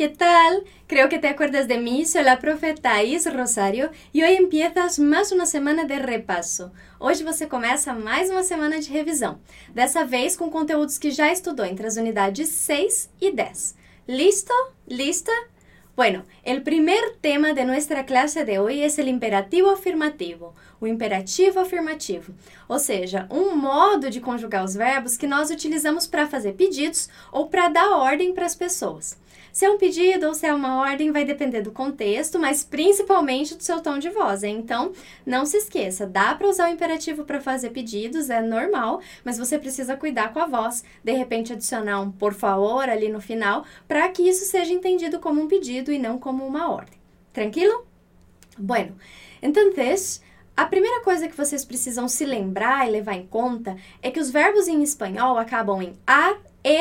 ¿qué tal? Creo que te acuerdas de mí, soy la profe Thaís Rosário e hoje empiezas mais uma semana de repasso. Hoje você começa mais uma semana de revisão, dessa vez com conteúdos que já estudou entre as unidades 6 e 10. ¿Listo? ¿Lista? Bueno, el primer tema de nuestra clase de hoy es el imperativo afirmativo, o imperativo afirmativo, ou seja, um modo de conjugar os verbos que nós utilizamos para fazer pedidos ou para dar ordem para as pessoas. Se é um pedido ou se é uma ordem vai depender do contexto, mas principalmente do seu tom de voz, hein? Então, não se esqueça, dá para usar o imperativo para fazer pedidos, é normal, mas você precisa cuidar com a voz, de repente adicionar um por favor ali no final, para que isso seja entendido como um pedido e não como uma ordem. Tranquilo? Bueno, entonces, a primeira coisa que vocês precisam se lembrar e levar em conta é que os verbos em espanhol acabam em ar,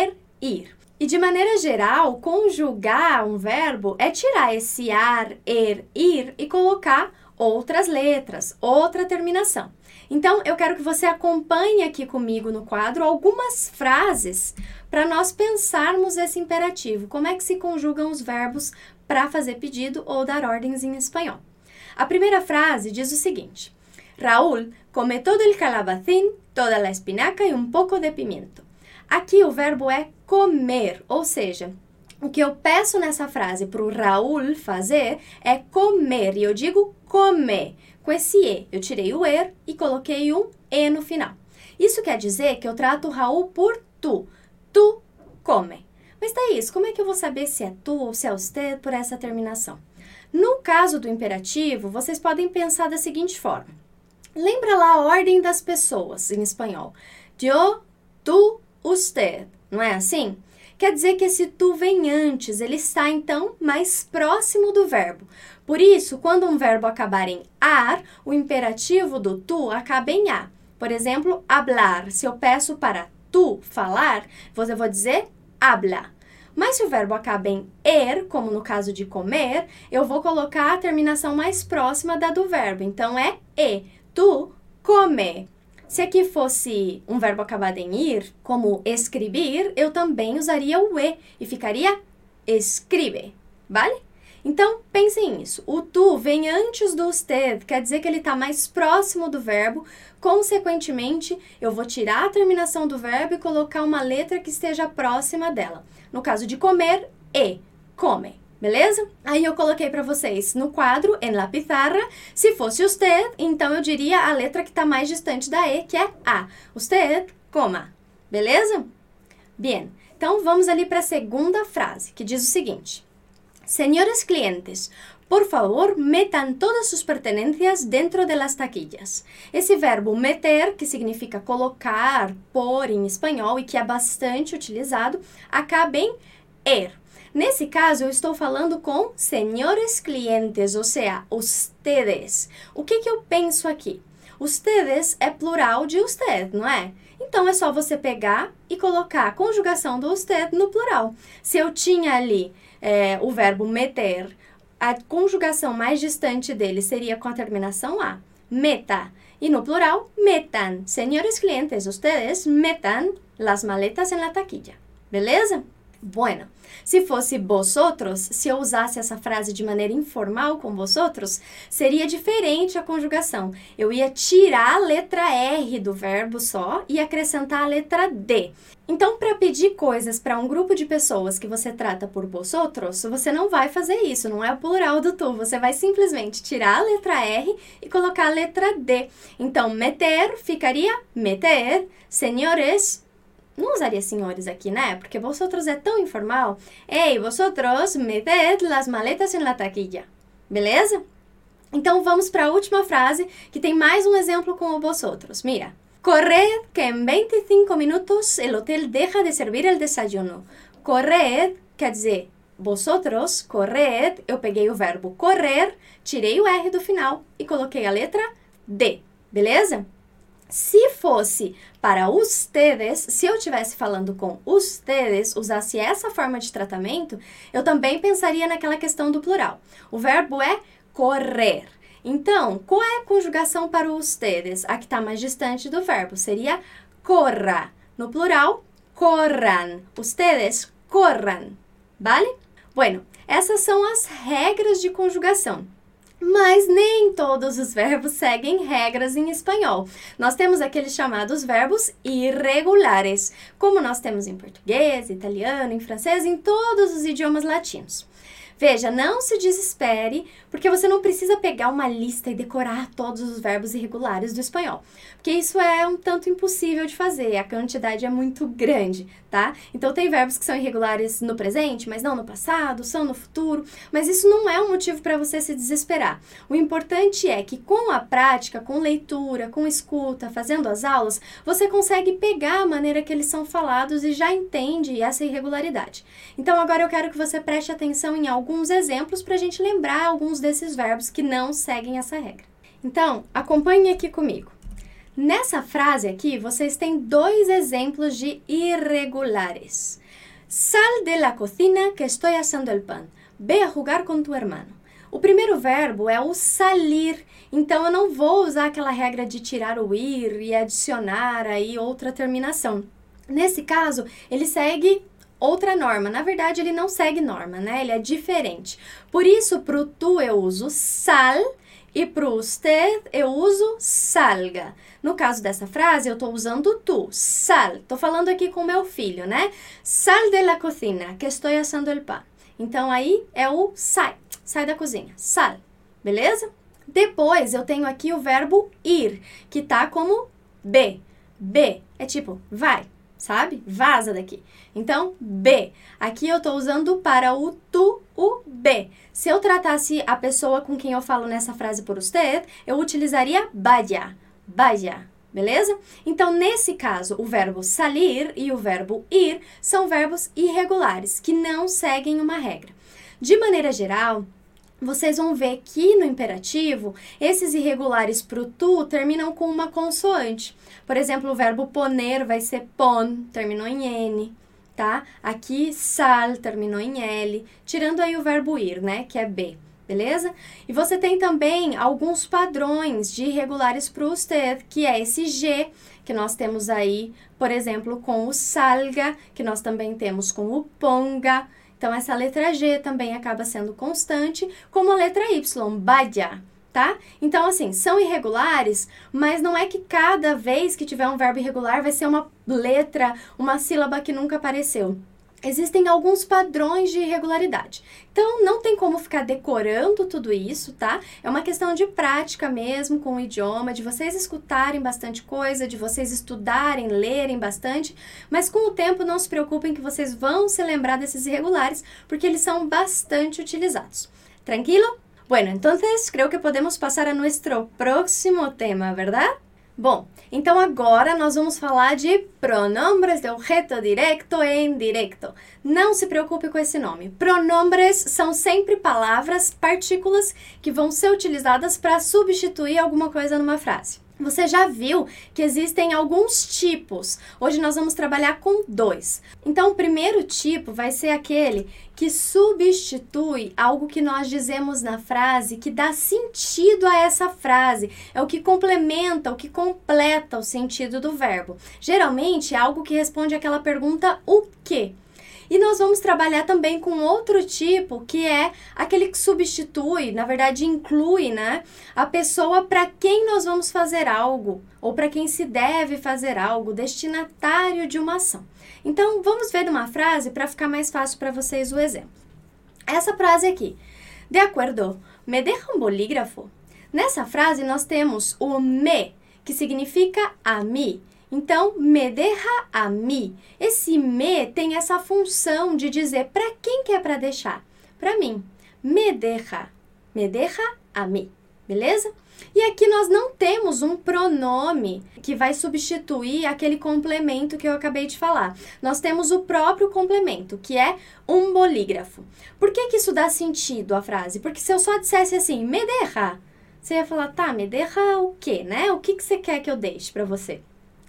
ir. E de maneira geral, conjugar um verbo é tirar esse ar, ir e colocar outras letras, outra terminação. Então, eu quero que você acompanhe aqui comigo no quadro algumas frases para nós pensarmos esse imperativo. Como é que se conjugam os verbos para fazer pedido ou dar ordens em espanhol? A primeira frase diz o seguinte: Raúl come todo el calabacín, toda la espinaca e um pouco de pimiento. Aqui o verbo é comer, ou seja, o que eu peço nessa frase para o Raúl fazer é comer, e eu digo comer, com esse E. Eu tirei o er e coloquei um E no final. Isso quer dizer que eu trato o Raúl por tu. Tu come. Mas Thaís, como é que eu vou saber se é tu ou se é usted por essa terminação? No caso do imperativo, vocês podem pensar da seguinte forma. Lembra lá a ordem das pessoas em espanhol. Yo, tu, usted, não é assim? Quer dizer que esse tu vem antes, ele está então mais próximo do verbo. Por isso, quando um verbo acabar em ar, o imperativo do tu acaba em a. Por exemplo, hablar. Se eu peço para tu falar, eu vou dizer habla. Mas se o verbo acaba em como no caso de comer, eu vou colocar a terminação mais próxima da do verbo. Então é e. Tu come. Se aqui fosse um verbo acabado em ir, como escrever, eu também usaria o e e ficaria escribe, vale? Então, pensem nisso. O tu vem antes do usted, quer dizer que ele está mais próximo do verbo. Consequentemente, eu vou tirar a terminação do verbo e colocar uma letra que esteja próxima dela. No caso de comer, come. Beleza? Aí eu coloquei para vocês no quadro, en la pizarra. Se fosse usted, então eu diria a letra que está mais distante da E, que é A. Usted, coma. Beleza? Bien. Então vamos ali para a segunda frase, que diz o seguinte. Señores clientes, por favor, metan todas sus pertenencias dentro de las taquillas. Esse verbo meter, que significa colocar, pôr em espanhol e que é bastante utilizado, acaba em er. Nesse caso, eu estou falando com senhores clientes, ou seja, ustedes. O que eu penso aqui? Ustedes é plural de usted, não é? Então, é só você pegar e colocar a conjugação do usted no plural. Se eu tinha ali o verbo meter, a conjugação mais distante dele seria com a terminação a. Meta. E no plural, metan. Senhores clientes, ustedes metan las maletas en la taquilla. Beleza? Bueno, se fosse vosotros, se eu usasse essa frase de maneira informal com vosotros, seria diferente a conjugação. Eu ia tirar a letra R do verbo só e acrescentar a letra D. Então, para pedir coisas para um grupo de pessoas que você trata por vosotros, você não vai fazer isso, não é o plural do tu. Você vai simplesmente tirar a letra R e colocar a letra D. Então, meter ficaria meter, senhores. Não usaria senhores aqui, né? Porque vosotros é tão informal. Ei, vosotros meted las maletas en la taquilla. Beleza? Então, vamos para a última frase, que tem mais um exemplo com o vosotros. Mira. Corred que en 25 minutos el hotel deja de servir el desayuno. Corred quer dizer vosotros, corred, eu peguei o verbo correr, tirei o R do final e coloquei a letra D. Beleza? Se fosse para ustedes, se eu estivesse falando com ustedes, usasse essa forma de tratamento, eu também pensaria naquela questão do plural. O verbo é correr. Então, qual é a conjugação para o ustedes? A que está mais distante do verbo seria corra. No plural, corran. Ustedes corran. ¿Vale? Bueno, Essas são as regras de conjugação. Mas nem todos os verbos seguem regras em espanhol. Nós temos aqueles chamados verbos irregulares, como nós temos em português, italiano, em francês, em todos os idiomas latinos. Veja, não se desespere, porque você não precisa pegar uma lista e decorar todos os verbos irregulares do espanhol, porque isso é um tanto impossível de fazer, a quantidade é muito grande, tá? Então tem verbos que são irregulares no presente, mas não no passado, são no futuro, mas isso não é um motivo para você se desesperar. O importante é que com a prática, com leitura, com escuta, fazendo as aulas, você consegue pegar a maneira que eles são falados e já entende essa irregularidade. Então agora eu quero que você preste atenção em alguns exemplos para a gente lembrar alguns desses verbos que não seguem essa regra. Então, acompanhe aqui comigo. Nessa frase aqui, vocês têm 2 exemplos de irregulares. Sal de la cocina que estoy asando el pan. Ve a jugar con tu hermano. O primeiro verbo é o salir, então eu não vou usar aquela regra de tirar o ir e adicionar aí outra terminação. Nesse caso, ele segue outra norma. Na verdade, ele não segue norma, né? Ele é diferente. Por isso, pro tu eu uso sal e pro usted eu uso salga. No caso dessa frase, eu tô usando tu, sal. Tô falando aqui com meu filho, né? Sal de la cocina, que estoy asando el pan. Então, aí é o sai da cozinha, sal, beleza? Depois, eu tenho aqui o verbo ir, que tá como be. Be é tipo, vai, sabe? Vaza daqui. Então, be. Aqui eu tô usando para o tu, o be. Se eu tratasse a pessoa com quem eu falo nessa frase por usted, eu utilizaria vaya, vaya, beleza? Então, nesse caso, o verbo salir e o verbo ir são verbos irregulares, que não seguem uma regra. De maneira geral, vocês vão ver que no imperativo, esses irregulares pro tu terminam com uma consoante. Por exemplo, o verbo poner vai ser pon, terminou em N, tá? Aqui, sal, terminou em L, tirando aí o verbo ir, né, que é B, beleza? E você tem também alguns padrões de irregulares pro usted, que é esse G, que nós temos aí, por exemplo, com o salga, que nós também temos com o ponga. Então, essa letra G também acaba sendo constante, como a letra Y, vaya, tá? Então, assim, são irregulares, mas não é que cada vez que tiver um verbo irregular vai ser uma letra, uma sílaba que nunca apareceu. Existem alguns padrões de irregularidade. Então, não tem como ficar decorando tudo isso, tá? É uma questão de prática mesmo com o idioma, de vocês escutarem bastante coisa, de vocês estudarem, lerem bastante, mas com o tempo não se preocupem que vocês vão se lembrar desses irregulares, porque eles são bastante utilizados. Tranquilo? Bueno, entonces creo que podemos pasar a nuestro próximo tema, ¿verdad? Bom, então agora nós vamos falar de pronombres de objeto directo e indirecto. Não se preocupe com esse nome. Pronombres são sempre palavras, partículas que vão ser utilizadas para substituir alguma coisa numa frase. Você já viu que existem alguns tipos. Hoje nós vamos trabalhar com 2. Então, o primeiro tipo vai ser aquele que substitui algo que nós dizemos na frase, que dá sentido a essa frase. É o que complementa, o que completa o sentido do verbo. Geralmente, é algo que responde àquela pergunta, o quê? E nós vamos trabalhar também com outro tipo, que é aquele que substitui, na verdade inclui, né, a pessoa para quem nós vamos fazer algo, ou para quem se deve fazer algo, destinatário de uma ação. Então, vamos ver uma frase para ficar mais fácil para vocês o exemplo. Essa frase aqui, de acuerdo, me deja um bolígrafo? Nessa frase nós temos o me, que significa a mim. Então, me deja a mim. Esse me tem essa função de dizer para quem que é para deixar? Para mim. Me deja a mim. Beleza? E aqui nós não temos um pronome que vai substituir aquele complemento que eu acabei de falar. Nós temos o próprio complemento, que é um bolígrafo. Por que que isso dá sentido à frase? Porque se eu só dissesse assim, me deja, você ia falar, tá, me deja o quê, né? O que que você quer que eu deixe para você?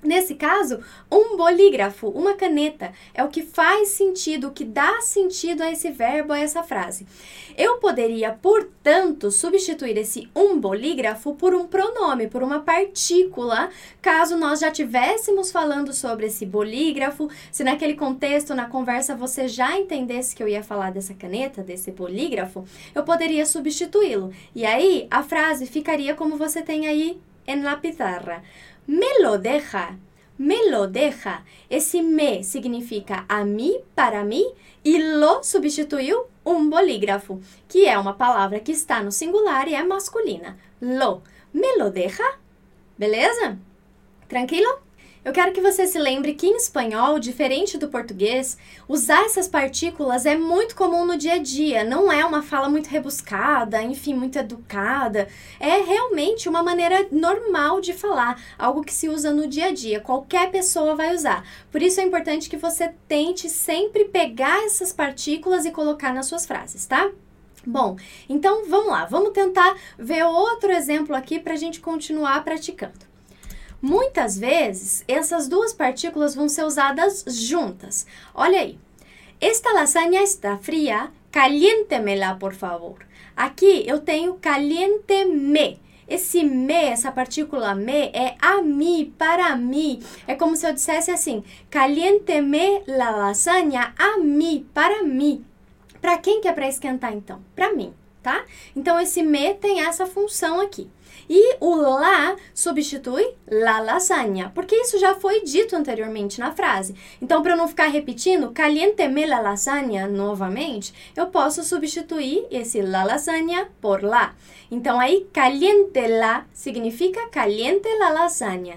Nesse caso, um bolígrafo, uma caneta, é o que faz sentido, o que dá sentido a esse verbo, a essa frase. Eu poderia, portanto, substituir esse um bolígrafo por um pronome, por uma partícula, caso nós já estivéssemos falando sobre esse bolígrafo, se naquele contexto, na conversa, você já entendesse que eu ia falar dessa caneta, desse bolígrafo, eu poderia substituí-lo. E aí, a frase ficaria como você tem aí en la pizarra. Me lo deja. Me lo deja. Esse me significa a mim, para mim, e lo substituiu um bolígrafo, que é uma palavra que está no singular e é masculina. Lo. Me lo deja? Beleza? Tranquilo? Eu quero que você se lembre que em espanhol, diferente do português, usar essas partículas é muito comum no dia a dia, não é uma fala muito rebuscada, enfim, muito educada. É realmente uma maneira normal de falar, algo que se usa no dia a dia, qualquer pessoa vai usar. Por isso é importante que você tente sempre pegar essas partículas e colocar nas suas frases, tá? Bom, então vamos lá, vamos tentar ver outro exemplo aqui para a gente continuar praticando. Muitas vezes, essas duas partículas vão ser usadas juntas. Olha aí. Esta lasanha está fria, caliéntemela, por favor. Aqui eu tenho caliente-me. Esse me, essa partícula me, é a mim, para mim. É como se eu dissesse assim, caliente-me la lasanha a mim, para mim. Para quem que é para esquentar, então? Para mim, tá? Então, esse me tem essa função aqui. E o lá substitui la lasanha, porque isso já foi dito anteriormente na frase. Então, para eu não ficar repetindo, caliénteme la lasanha novamente, eu posso substituir esse la lasanha por lá. Então, aí, caliente la significa caliente la lasanha.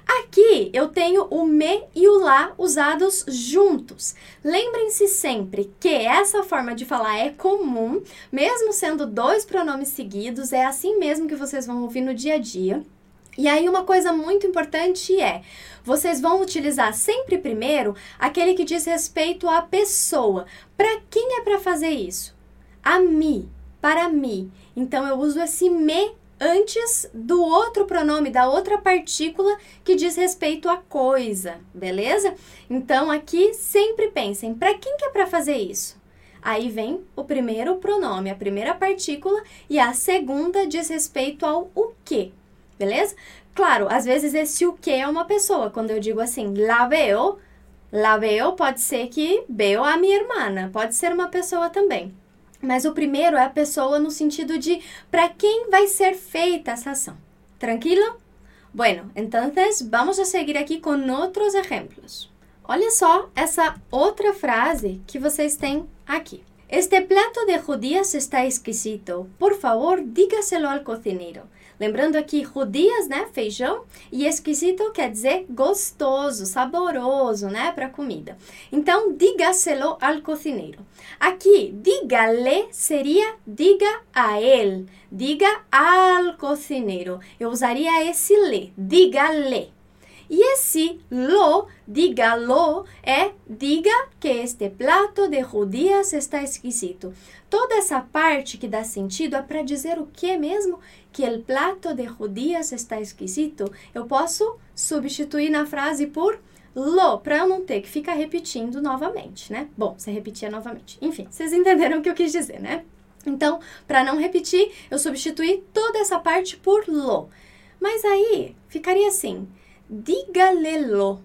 Aqui eu tenho o me e o lá usados juntos. Lembrem-se sempre que essa forma de falar é comum, mesmo sendo dois pronomes seguidos, é assim mesmo que vocês vão ouvir no dia a dia. E aí uma coisa muito importante é, vocês vão utilizar sempre primeiro aquele que diz respeito à pessoa. Para quem é para fazer isso? A mim, para mim. Então eu uso esse me antes do outro pronome, da outra partícula que diz respeito à coisa, beleza? Então, aqui sempre pensem, para quem que é para fazer isso? Aí vem o primeiro pronome, a primeira partícula, e a segunda diz respeito ao o que, beleza? Claro, às vezes esse o que é uma pessoa. Quando eu digo assim, la veo pode ser que veo a minha irmã, pode ser uma pessoa também. Mas o primeiro é a pessoa no sentido de para quem vai ser feita essa ação. Tranquilo? Bueno, entonces vamos a seguir aqui com outros exemplos. Olha só essa outra frase que vocês têm aqui. Este plato de judías está exquisito. Por favor, dígaselo al cozinero. Lembrando aqui, judías, né, feijão, e exquisito quer dizer gostoso, saboroso, né, para comida. Então, dígaselo al cozinero. Aqui, dígale seria diga a ele, diga al cozinero. Eu usaria esse le, dígale. E esse lo, dígalo, é diga que este plato de judías está exquisito. Toda essa parte que dá sentido é para dizer o que mesmo? Que el plato de judías está exquisito. Eu posso substituir na frase por lo, para eu não ter que ficar repetindo novamente, né? Bom, você repetia novamente. Enfim, vocês entenderam o que eu quis dizer, né? Então, para não repetir, eu substituí toda essa parte por lo. Mas aí, ficaria assim... Dígalelo.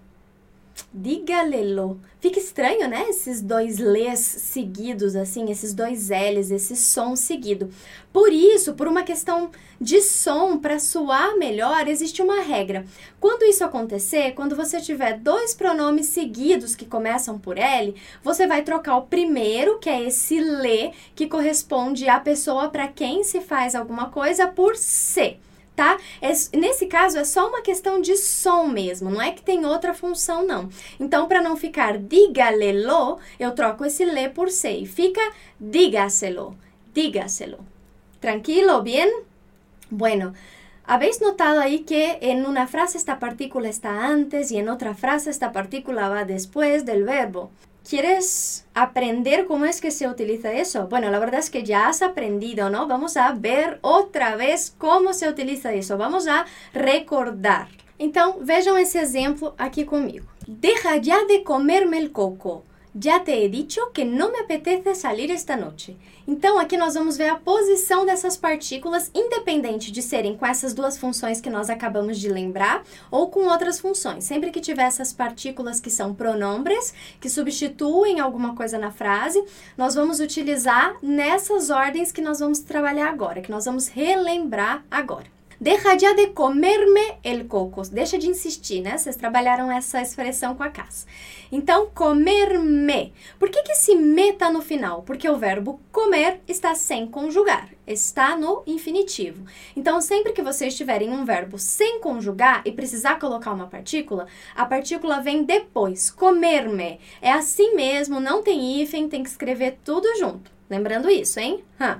Dígalelo. Fica estranho, né? Esses dois lês seguidos, assim, esses dois L's, esse som seguido. Por isso, por uma questão de som, para soar melhor, existe uma regra. Quando isso acontecer, quando você tiver dois pronomes seguidos que começam por L, você vai trocar o primeiro, que é esse lê, que corresponde à pessoa para quem se faz alguma coisa, por C. Tá? Nesse caso, é só uma questão de som mesmo, não é que tem outra função, não. Então, para não ficar dígalelo, eu troco esse le por se e fica dígaselo, dígaselo. Tranquilo? Bien? Bueno, ¿habéis notado ahí que en una frase esta partícula está antes y en otra frase esta partícula va después del verbo? ¿Quieres aprender cómo es que se utiliza eso? Bueno, la verdad es que ya has aprendido, ¿no? Vamos a ver otra vez cómo se utiliza eso. Vamos a recordar. Então, vejam esse exemplo aqui comigo. Deja ya de comerme el coco. Ya te he dicho que no me apetece salir esta noche. Então, aqui nós vamos ver a posição dessas partículas, independente de serem com essas duas funções que nós acabamos de lembrar, ou com outras funções. Sempre que tiver essas partículas que são pronombres, que substituem alguma coisa na frase, nós vamos utilizar nessas ordens que nós vamos trabalhar agora, que nós vamos relembrar agora. Deja ya de comerme el coco. Deixa de insistir, né? Vocês trabalharam essa expressão com a Cas. Então, comer-me. Por que esse me está no final? Porque o verbo comer está sem conjugar. Está no infinitivo. Então, sempre que vocês tiverem um verbo sem conjugar e precisar colocar uma partícula, a partícula vem depois. Comer-me. É assim mesmo, não tem hífen, tem que escrever tudo junto. Lembrando isso, hein?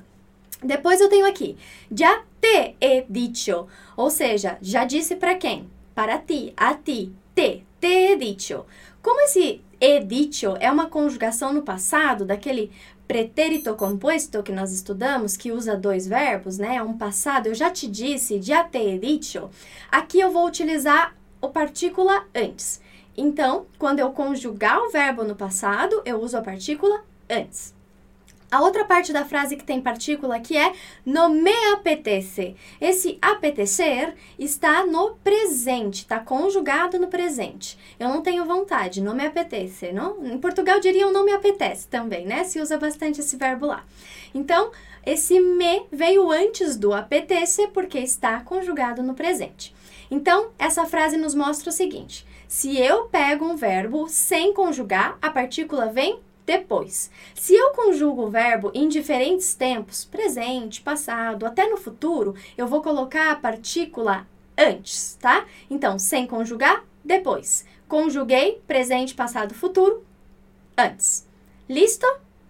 Depois eu tenho aqui, já te he dicho, ou seja, já disse para quem? Para ti, a ti, te he dicho. Como esse he dicho é uma conjugação no passado, daquele pretérito composto que nós estudamos, que usa dois verbos, né? É um passado, eu já te disse, já te he dicho. Aqui eu vou utilizar o partícula antes. Então, quando eu conjugar o verbo no passado, eu uso a partícula antes. A outra parte da frase que tem partícula aqui é no me apetece. Esse apetecer está no presente, está conjugado no presente. Eu não tenho vontade, não me apetece, não? Em Portugal diriam não me apetece também, né? Se usa bastante esse verbo lá. Então, esse me veio antes do apetece porque está conjugado no presente. Então, essa frase nos mostra o seguinte: se eu pego um verbo sem conjugar, a partícula vem depois. Se eu conjugo o verbo em diferentes tempos, presente, passado, até no futuro, eu vou colocar a partícula antes, tá? Então, sem conjugar, depois. Conjuguei, presente, passado, futuro, antes. Listo?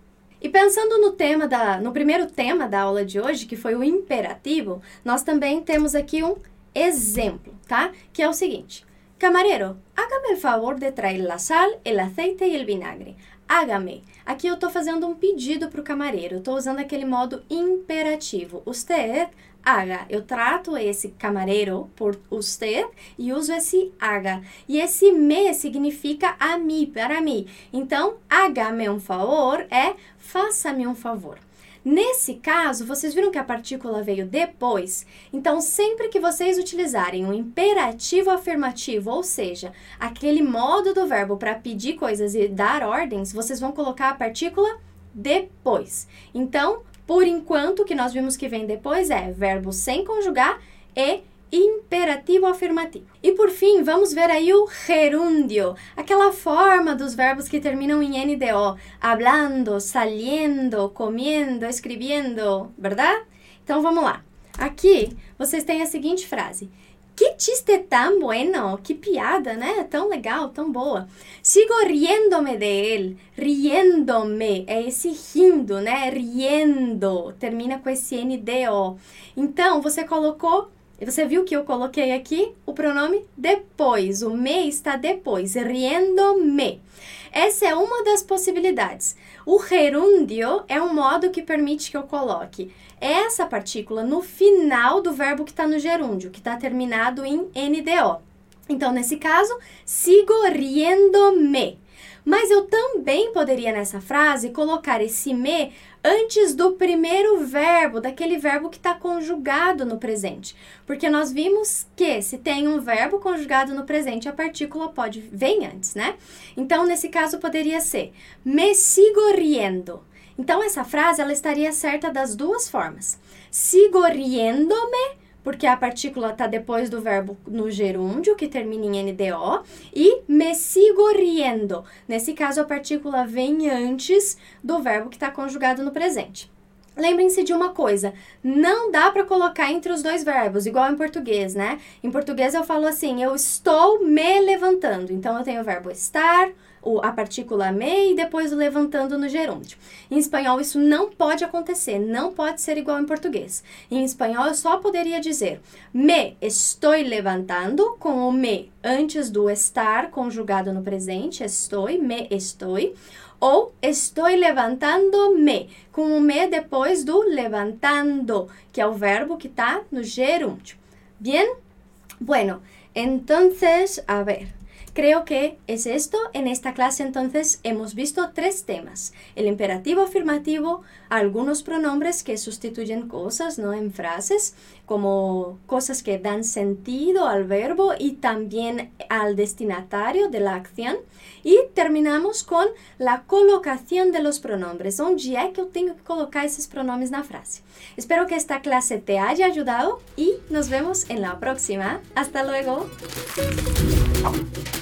E pensando no primeiro tema da aula de hoje, que foi o imperativo, nós também temos aqui um exemplo, tá? Que é o seguinte: Camarero, hágame el favor de traer la sal, el aceite y el vinagre. Hágame. Aqui eu estou fazendo um pedido para o camareiro. Eu estou usando aquele modo imperativo. Usted haga. Eu trato esse camareiro por usted e uso esse haga. E esse me significa a mim, para mim. Então, hágame um favor é faça-me um favor. Nesse caso, vocês viram que a partícula veio depois? Então, sempre que vocês utilizarem um imperativo afirmativo, ou seja, aquele modo do verbo para pedir coisas e dar ordens, vocês vão colocar a partícula depois. Então, por enquanto, o que nós vimos que vem depois é verbo sem conjugar e imperativo afirmativo. E por fim, vamos ver aí o gerúndio, aquela forma dos verbos que terminam em NDO, hablando, saliendo, comiendo, escribiendo, verdade? Então vamos lá. Aqui vocês têm a seguinte frase: que chiste tan bueno, que piada, né? Tão legal, tão boa. Sigo riéndome de él, riéndome, é esse rindo, né? Riendo, termina com esse NDO. Então, você viu que eu coloquei aqui o pronome depois, o me está depois, riendo-me. Essa é uma das possibilidades. O gerúndio é um modo que permite que eu coloque essa partícula no final do verbo que está no gerúndio, que está terminado em NDO. Então, nesse caso, sigo riendo-me. Mas eu também poderia, nessa frase, colocar esse me antes do primeiro verbo, daquele verbo que está conjugado no presente. Porque nós vimos que se tem um verbo conjugado no presente, a partícula vem antes, né? Então, nesse caso, poderia ser me sigo riendo. Então, essa frase, ela estaria certa das duas formas. Sigo riendo-me, porque a partícula está depois do verbo no gerúndio, que termina em NDO, e me sigo riendo. Nesse caso, a partícula vem antes do verbo que está conjugado no presente. Lembrem-se de uma coisa, não dá para colocar entre os dois verbos, igual em português, né? Em português eu falo assim, eu estou me levantando. Então, eu tenho o verbo estar, a partícula me e depois o levantando no gerúndio. Em espanhol, isso não pode acontecer, não pode ser igual em português. Em espanhol, eu só poderia dizer me estou levantando, com o me antes do estar conjugado no presente, me estou, ou estou levantando-me, com o me depois do levantando, que é o verbo que está no gerúndio. Bien? Bueno, entonces, a ver, creo que es esto. En esta clase entonces hemos visto 3 temas. El imperativo afirmativo, algunos pronombres que sustituyen cosas, ¿no? En frases, como cosas que dan sentido al verbo y también al destinatario de la acción. E terminamos com a colocação de los pronombres. Onde é que eu tenho que colocar esses pronomes na frase? Espero que esta clase te haya ayudado y nos vemos en la próxima. Hasta luego.